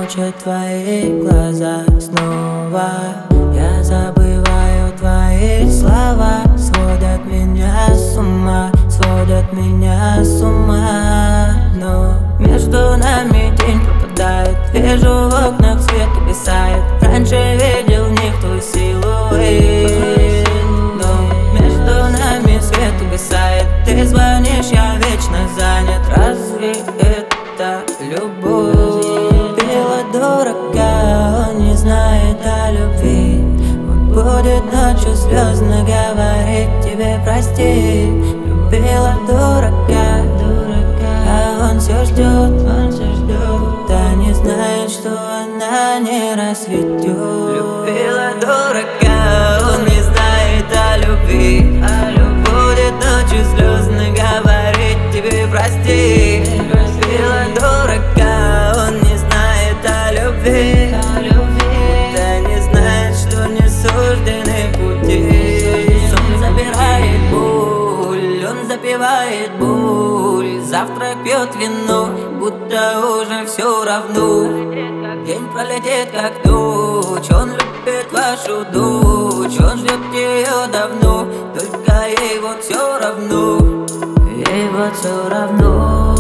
мучат твои глаза снова. Я забываю твои слова, сводят меня с ума, сводят меня с ума. Но между нами день пропадает, вижу в окнах свет угасает. Раньше видел в них твой силуэт, но между нами свет угасает. Ты звонишь, я вечно занят. Разве это любовь? Пила дурака, он не знает о любви. Он будет ночью слезно говорить тебе прости. Любила дурака, а он все ждет, будто не знает, что она не расцветет. Любила дурака, он не знает о любви. Будет ночью слезно говорить тебе прости. Любила дурака, он не знает о любви. Да не знает, что не суждены пути. Сон забирает боль, он запивает боль. Завтрак пьет вино, будто уже все равно. День пролетит как ночь, он любит вашу дочь. Он ждет ее давно, только ей вот все равно. Ей вот все равно.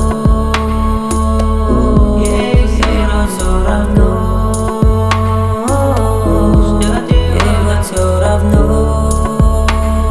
Ей все равно. Ей вот все равно.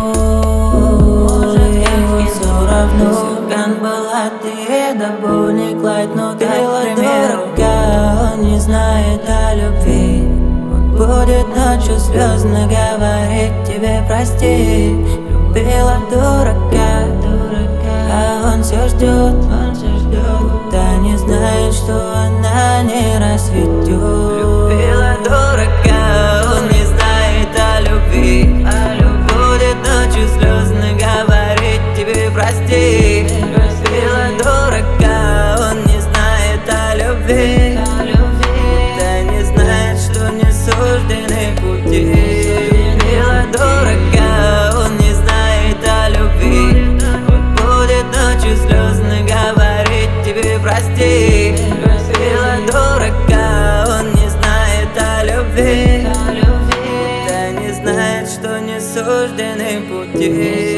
Ей вот все равно. Сюркан была ты, да боли Клайд, но пила дурака. Он не знает о любви. Он будет ночью слезно говорить тебе прости. Любила дурака, а он все ждет, будто не знает, что она не расцветет. Любила дурака, он не знает о любви. Будет ночью слезно говорить тебе прости. Любила дурака, он не знает о любви. Да не знает, что не суждены пути. Любила дурака, он не знает о любви. Будет ночью слезно говорить тебе прости. Любила дурака, он не знает о любви. Да не знает, что не суждены пути.